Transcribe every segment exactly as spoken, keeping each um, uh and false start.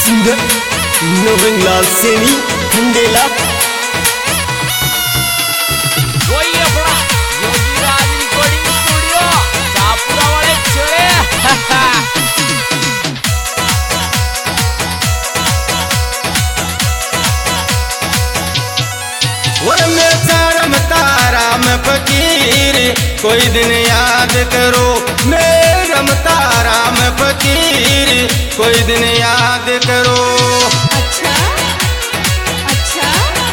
Singer नवीन लाल सेनी खंडेला। वही अपना Yogi Raj recording studio Shahpura वाले छोरे। और मैं शर्म तारा में फकीर कोई दिन याद करो, मैं रम तारा में फकीर कोई दिन याद करो। अच्छा अच्छा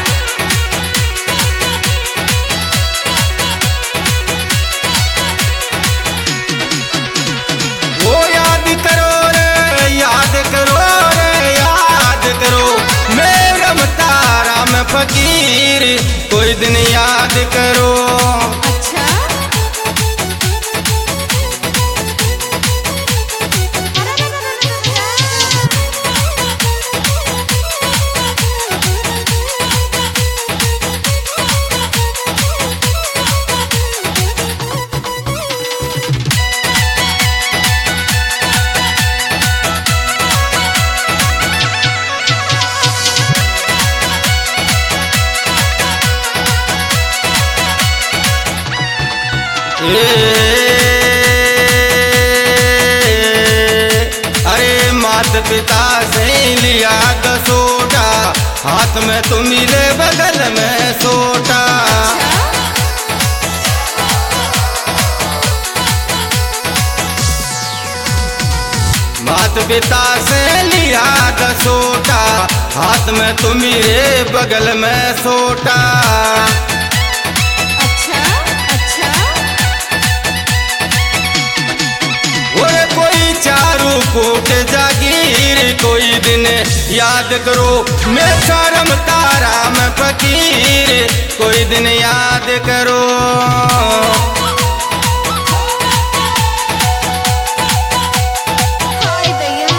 वो याद करो रे याद करो रे याद करो, मैं रम तारा में फकीर कोई दिन याद करो। अच्छा अरे माता पिता से लिया दसोटा, हाथ में तुम मिले बगल में सोटा। माता पिता से लिया दसोटा, हाथ में तुम मिले बगल में सोटा। अच्छा अच्छा और कोई चारू कोट जागीर कोई दिन याद करो, मैं शर्म तारा में फकीर कोई दिन याद करो। हाय दैया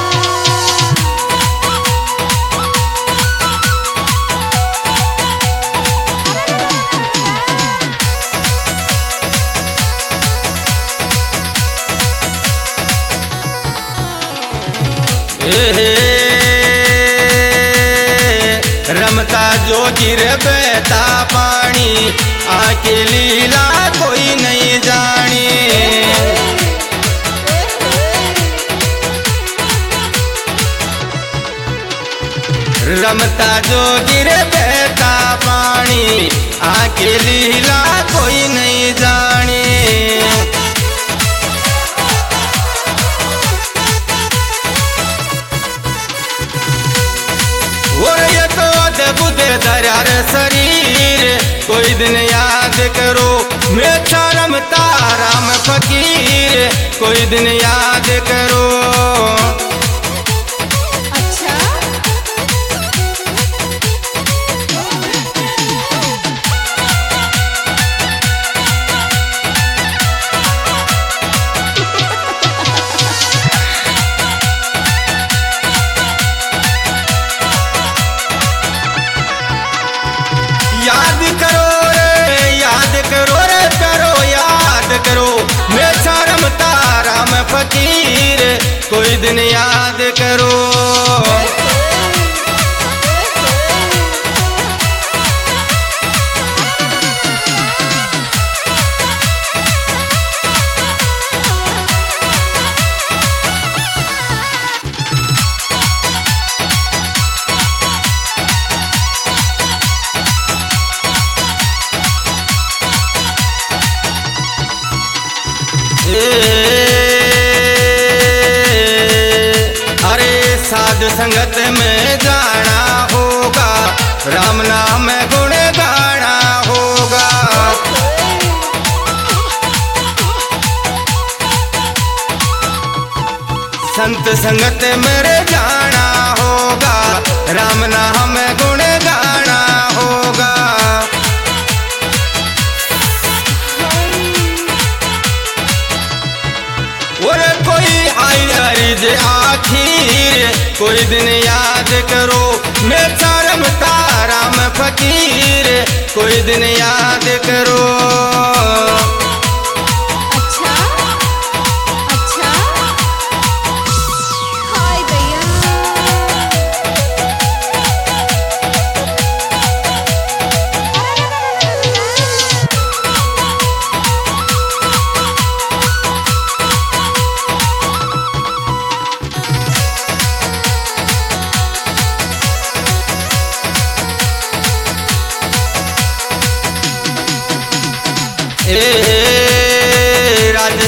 ए रमता जो गिर बहता पानी, आके लीला कोई नहीं जानी। रमता जो गिर बहता पानी, आके लीला कोई नहीं जानी। और ये तो अद्भुत दरार शरीर कोई दिन याद करो, मैं शर्म तारा में फकीर कोई दिन याद करो। अच्छा याद करो रे याद करो रे करो याद करो, मैं शर्म तारा में फकीर कोई दिन याद करो। अरे साध संगत में जाना होगा, राम नाम गुण गाना होगा। संत संगत मेरे जाना होगा, राम नाम गुण गाना होगा। और कोई आई अरिज आखिर कोई दिन याद करो, मैं शर्म तारा में फकीर कोई दिन याद करो। अच्छा अच्छा हाय दैया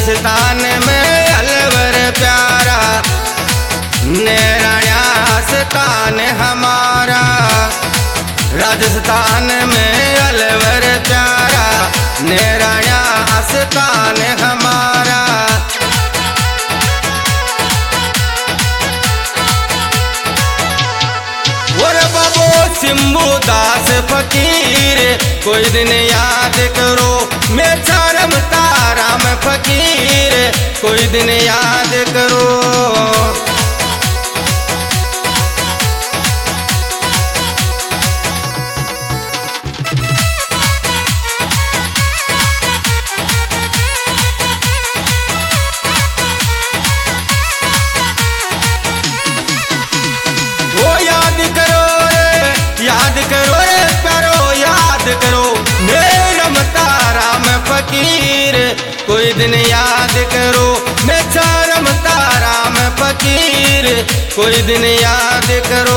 राजस्थान में अलवर प्यारा, नेराया स्थान हमारा। राजस्थान में अलवर प्यारा, नेराया स्थान हमारा। और बाबो सिम्बू दास फकीर, कोई दिन याद करो मैं चारम तारा में फकीर, कोई दिन याद करो। याद करो रे, याद करो रे प्यारो, याद करो मेरम तारा में फकीर, कोई दिन याद करो मैं चारम तारा में फकीर, कोई दिन याद करो।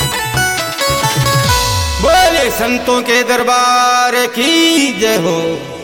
संतों के दरबार की जय हो।